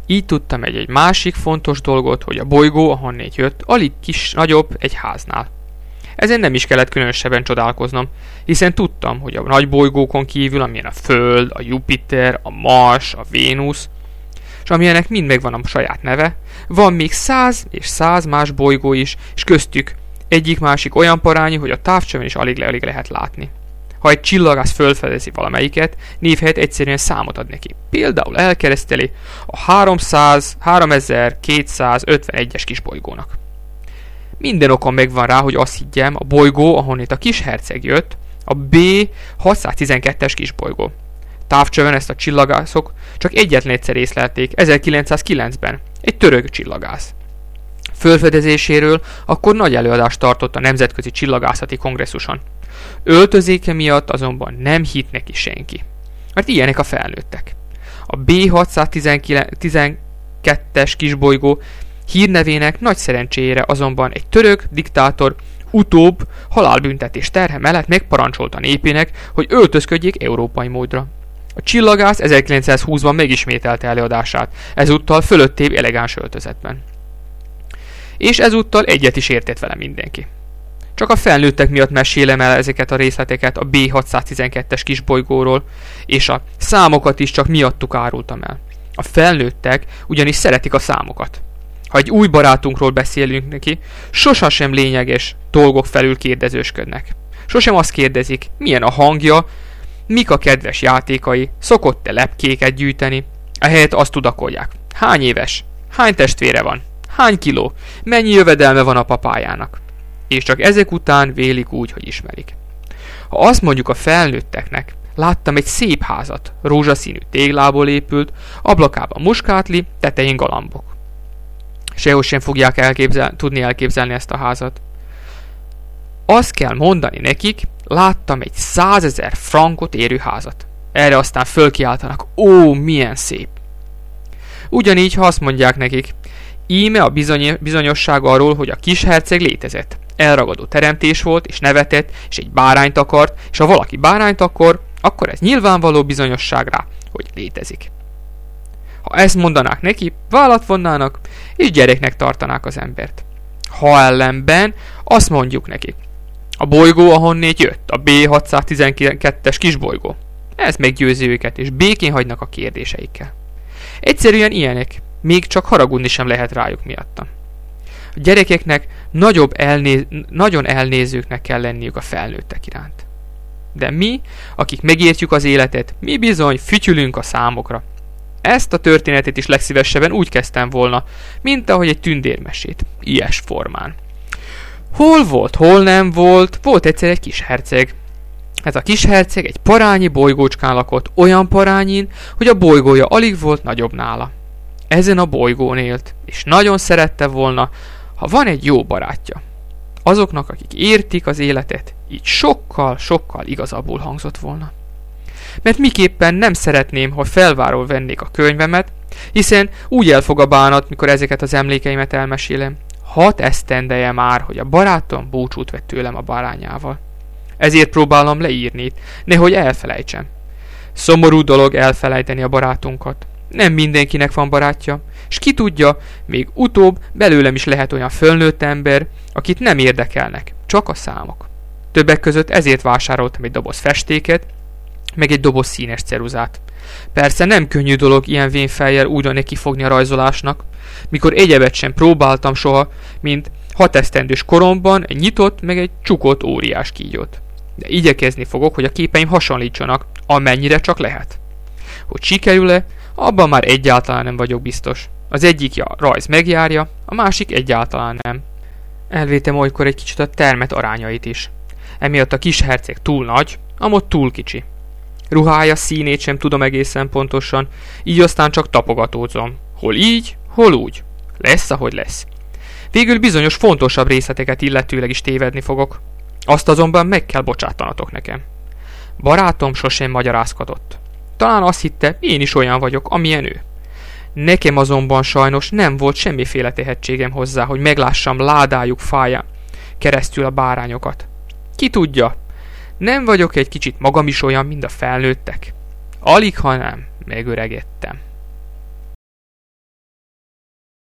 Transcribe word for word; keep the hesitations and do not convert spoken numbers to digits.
Így tudtam egy, egy másik fontos dolgot, hogy a bolygó, ahonnét jött, alig kis nagyobb egy háznál. Ezen nem is kellett különösebben csodálkoznom, hiszen tudtam, hogy a nagy bolygókon kívül, amilyen a Föld, a Jupiter, a Mars, a Vénusz, és amilyenek mind megvan a saját neve, van még száz és száz más bolygó is, és köztük egyik-másik olyan parányi, hogy a távcsőben is alig, alig lehet látni. Ha egy csillagász fölfedezi valamelyiket, név helyett egyszerűen számot ad neki. Például elkereszteli a háromszáz, háromezer-kétszázötvenegyes kisbolygónak. Minden okom megvan rá, hogy azt higgyem, a bolygó, ahonnét a kis herceg jött, a B hatszáztizenkettes kisbolygó. Távcsövön ezt a csillagászok csak egyetlen egyszer észlelték, ezerkilencszázkilencben, egy török csillagász. Fölfedezéséről akkor nagy előadást tartott a Nemzetközi Csillagászati Kongresszuson. Öltözéke miatt azonban nem hitt neki senki. Mert ilyenek a felnőttek. A B hatszáztizenkettes kisbolygó hírnevének nagy szerencséjére azonban egy török diktátor utóbb halálbüntetés terhe mellett megparancsolta népének, hogy öltözködjék európai módra. A csillagász ezerkilencszázhúszban megismételte előadását, ezúttal fölöttébb elegáns öltözetben. És ezúttal egyet is értett vele mindenki. Csak a felnőttek miatt mesélem el ezeket a részleteket a B hatszáztizenkettes kisbolygóról, és a számokat is csak miattuk árultam el. A felnőttek ugyanis szeretik a számokat. Ha egy új barátunkról beszélünk neki, sosem lényeges dolgok felül kérdezősködnek. Sosem azt kérdezik, milyen a hangja, mik a kedves játékai, szokott-e lepkéket gyűjteni, ehelyett azt tudakolják. Hány éves? Hány testvére van? Hány kiló? Mennyi jövedelme van a papájának? És csak ezek után vélik úgy, hogy ismerik. Ha azt mondjuk a felnőtteknek, láttam egy szép házat, rózsaszínű téglából épült, ablakában muskátli, tetején galambok. Sehol sem fogják elképzel, tudni elképzelni ezt a házat. Azt kell mondani nekik, láttam egy százezer frankot érő házat. Erre aztán fölkiáltanak, ó, milyen szép. Ugyanígy, ha azt mondják nekik, íme a bizony, bizonyosság arról, hogy a kisherceg létezett. Elragadó teremtés volt, és nevetett, és egy bárányt akart, és ha valaki bárányt akar, akkor ez nyilvánvaló bizonyosság rá, hogy létezik. Ha ezt mondanák neki, vállat vonnának, és gyereknek tartanák az embert. Ha ellenben azt mondjuk neki, a bolygó, ahonnét jött, a B hatszáztizenkettes kisbolygó. Ez meggyőzi őket, és békén hagynak a kérdéseikkel. Egyszerűen ilyenek, még csak haragudni sem lehet rájuk miattam. A gyerekeknek nagyobb elnéz, nagyon elnézőknek kell lenniük a felnőttek iránt. De mi, akik megértjük az életet, mi bizony fütyülünk a számokra. Ezt a történetet is legszívesebben úgy kezdtem volna, mint ahogy egy tündérmesét, ilyes formán. Hol volt, hol nem volt, volt egyszer egy kis herceg. Ez a kis herceg egy parányi bolygócskán lakott, olyan parányin, hogy a bolygója alig volt nagyobb nála. Ezen a bolygón élt, és nagyon szerette volna, ha van egy jó barátja. Azoknak, akik értik az életet, így sokkal, sokkal igazabbul hangzott volna. Mert miképpen nem szeretném, ha felváról vennék a könyvemet, hiszen úgy elfog a bánat, mikor ezeket az emlékeimet elmesélem. Hat esztendeje már, hogy a barátom búcsút vett tőlem a bárányával. Ezért próbálom leírni, nehogy elfelejtsem. Szomorú dolog elfelejteni a barátunkat. Nem mindenkinek van barátja, és ki tudja, még utóbb belőlem is lehet olyan fölnőtt ember, akit nem érdekelnek, csak a számok. Többek között ezért vásároltam egy doboz festéket, meg egy doboz színes ceruzát. Persze nem könnyű dolog ilyen vénfejjel újra nekifogni a rajzolásnak, mikor egyebet sem próbáltam soha, mint hat esztendős koromban egy nyitott, meg egy csukott óriás kígyót. De igyekezni fogok, hogy a képeim hasonlítsanak, amennyire csak lehet. Hogy sikerül-e, abban már egyáltalán nem vagyok biztos. Az egyik rajz megjárja, a másik egyáltalán nem. Elvétem olykor egy kicsit a termet arányait is. Emiatt a kis herceg túl nagy, amott túl kicsi. Ruhája színét sem tudom egészen pontosan, így aztán csak tapogatózom. Hol így, hol úgy. Lesz, ahogy lesz. Végül bizonyos fontosabb részleteket illetőleg is tévedni fogok. Azt azonban meg kell bocsátanatok nekem. Barátom sosem magyarázkodott. Talán azt hitte, én is olyan vagyok, amilyen ő. Nekem azonban sajnos nem volt semmiféle tehetségem hozzá, hogy meglássam ládájuk fáján keresztül a bárányokat. Ki tudja, nem vagyok egy kicsit magam is olyan, mint a felnőttek? Alig, ha nem, megöregettem.